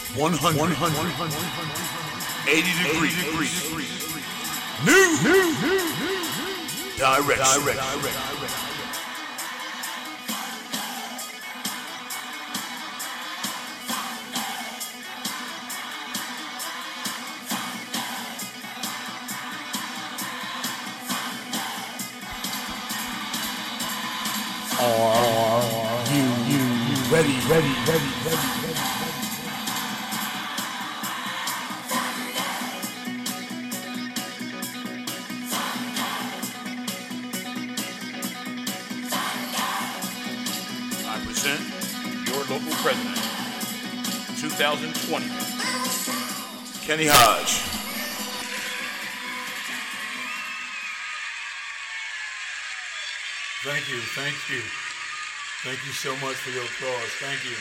180 degrees. New direction. Are you ready? I present your local president, 2020, Kenny Hodge. Thank you. Thank you so much for your applause. Thank you.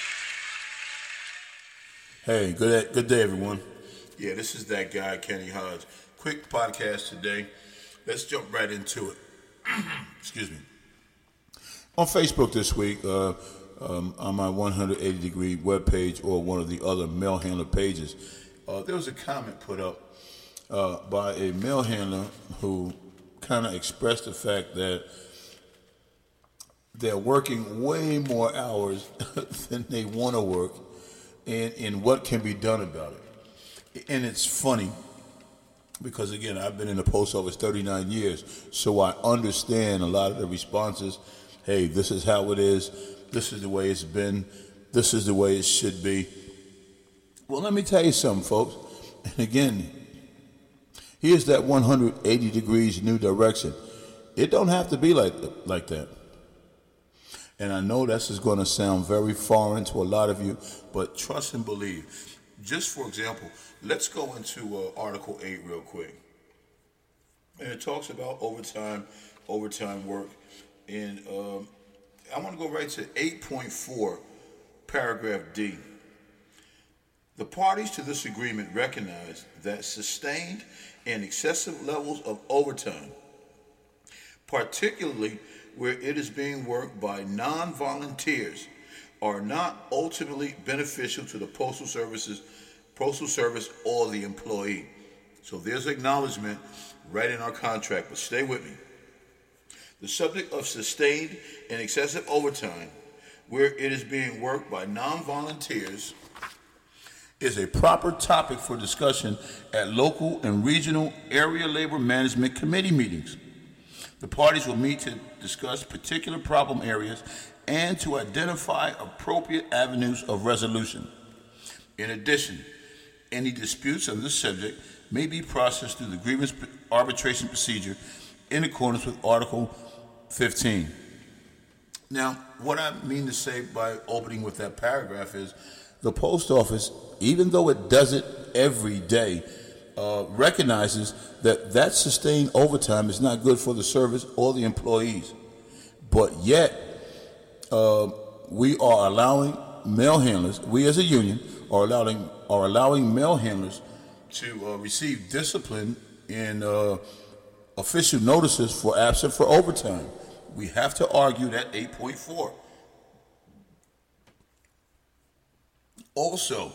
Hey, good day, everyone. Yeah, this is that guy, Kenny Hodge. Quick podcast today. Let's jump right into it. Excuse me. On Facebook this week, on my 180 degree webpage or one of the other mail handler pages, there was a comment put up by a mail handler who kind of expressed the fact that they're working way more hours than they want to work, and what can be done about it. And it's funny because, again, I've been in the post office 39 years, so I understand a lot of the responses. Hey, this is how it is. This is the way it's been. This is the way it should be. Well, let me tell you something, folks. And again, here's that 180 degrees new direction. It don't have to be like that. And I know this is going to sound very foreign to a lot of you, but trust and believe. Just for example, let's go into Article 8 real quick. And it talks about overtime work. And I want to go right to 8.4, paragraph D. The parties to this agreement recognize that sustained and excessive levels of overtime, particularly where it is being worked by non-volunteers, are not ultimately beneficial to the Postal Service or the employee. So there's acknowledgement right in our contract, but stay with me. The subject of sustained and excessive overtime, where it is being worked by non-volunteers, is a proper topic for discussion at local and regional area labor management committee meetings. The parties will meet to discuss particular problem areas and to identify appropriate avenues of resolution. In addition, any disputes on this subject may be processed through the grievance arbitration procedure in accordance with Article 15. Now, what I mean to say by opening with that paragraph is the post office, even though it does it every day, recognizes that sustained overtime is not good for the service or the employees. But yet, we are allowing mail handlers, we as a union, are allowing mail handlers to receive discipline and official notices for absent for overtime. We have to argue that 8.4. Also,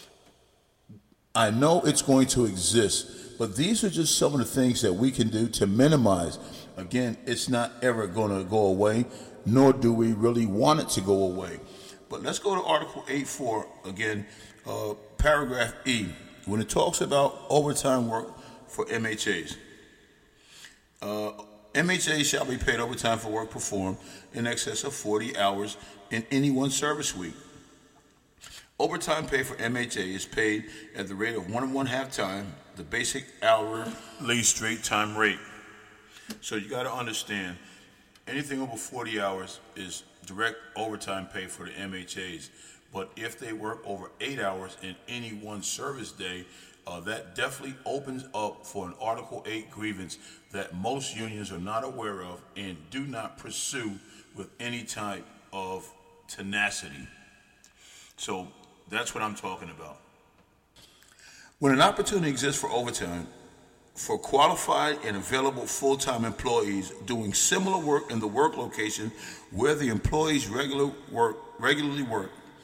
I know it's going to exist, but these are just some of the things that we can do to minimize. Again, it's not ever going to go away, nor do we really want it to go away. But let's go to Article 8.4 again, paragraph E, when it talks about overtime work for MHAs. MHAs shall be paid overtime for work performed in excess of 40 hours in any one service week. Overtime pay for MHA is paid at the rate of 1 1/2 time the basic hourly straight time rate. So you got to understand, anything over 40 hours is direct overtime pay for the MHAs. But if they work over 8 hours in any one service day, that definitely opens up for an Article 8 grievance that most unions are not aware of and do not pursue with any type of tenacity. So that's what I'm talking about. When an opportunity exists for overtime for qualified and available full-time employees doing similar work in the work location where the employees regularly work,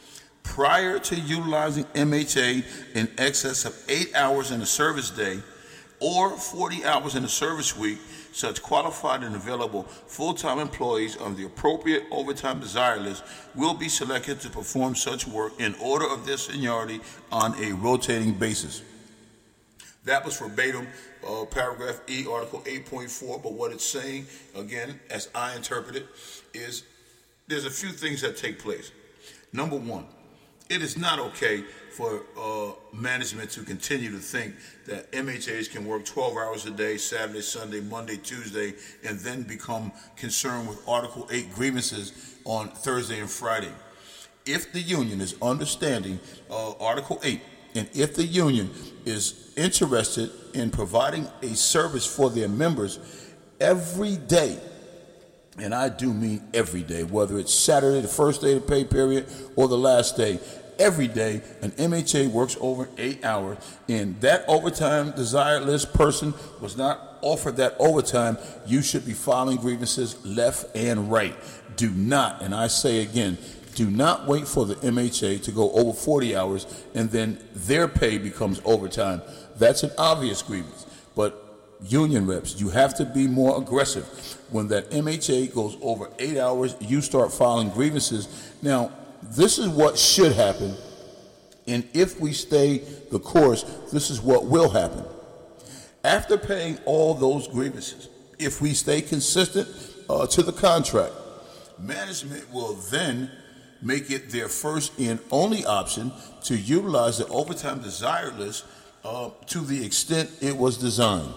prior to utilizing MHA in excess of 8 hours in a service day or 40 hours in a service week, such qualified and available full-time employees on the appropriate overtime desired list will be selected to perform such work in order of their seniority on a rotating basis. That was verbatim, paragraph E, Article 8.4, but what it's saying, again, as I interpret it, is there's a few things that take place. Number one, it is not okay for management to continue to think that MHAs can work 12 hours a day, Saturday, Sunday, Monday, Tuesday, and then become concerned with Article 8 grievances on Thursday and Friday. If the union is understanding Article 8, and if the union is interested in providing a service for their members every day, and I do mean every day, whether it's Saturday, the first day of the pay period, or the last day, every day an MHA works over 8 hours, and that overtime desired list person was not offered that overtime, you should be filing grievances left and right. Do not, and I say again, do not wait for the MHA to go over 40 hours and then their pay becomes overtime. That's an obvious grievance. But union reps, you have to be more aggressive. When that MHA goes over 8 hours, you start filing grievances. Now, this is what should happen, and if we stay the course, this is what will happen. After paying all those grievances, if we stay consistent to the contract, management will then make it their first and only option to utilize the overtime desired list to the extent it was designed.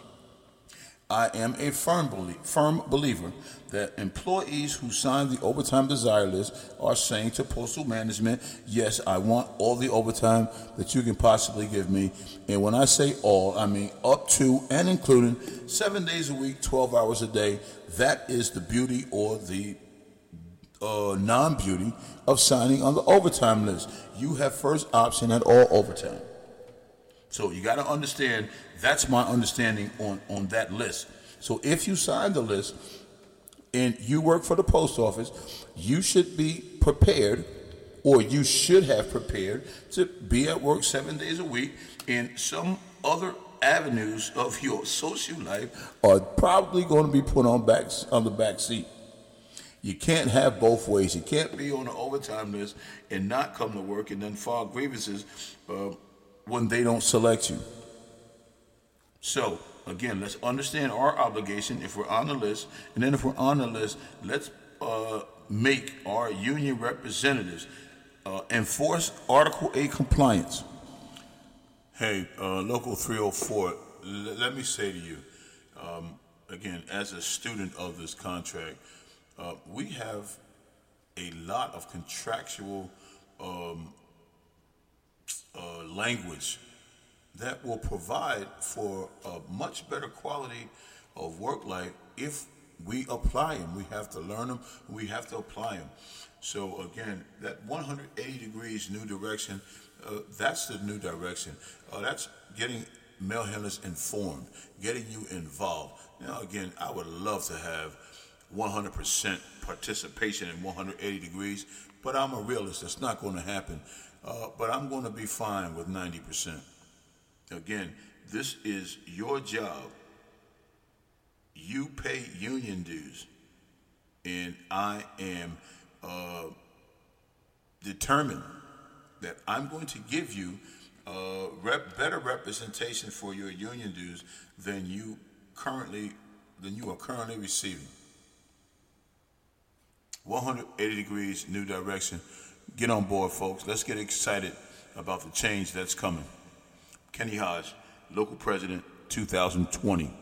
I am a firm believer that employees who sign the overtime desire list are saying to postal management, yes, I want all the overtime that you can possibly give me. And when I say all, I mean up to and including 7 days a week, 12 hours a day. That is the beauty or the non-beauty of signing on the overtime list. You have first option at all overtime. So you got to understand, that's my understanding on that list. So if you sign the list and you work for the post office, you should be prepared, or you should have prepared, to be at work 7 days a week, and some other avenues of your social life are probably going to be put on the back seat. You can't have both ways. You can't be on the overtime list and not come to work and then file grievances when they don't select you. So, again, let's understand our obligation if we're on the list, and then if we're on the list, let's make our union representatives enforce Article 8 compliance. Hey, Local 304, let me say to you, again, as a student of this contract, we have a lot of contractual language that will provide for a much better quality of work life if we apply them. We have to learn them. We have to apply them. So again, that 180 degrees new direction, that's the new direction. That's getting mail handlers informed, getting you involved. Now again, I would love to have 100% participation in 180 degrees, but I'm a realist. That's not going to happen. But I'm going to be fine with 90%. Again, this is your job. You pay union dues, and I am determined that I'm going to give you better representation for your union dues than you are currently receiving. 180 degrees, new direction. Get on board, folks. Let's get excited about the change that's coming. Kenny Hodge, Local President 2020.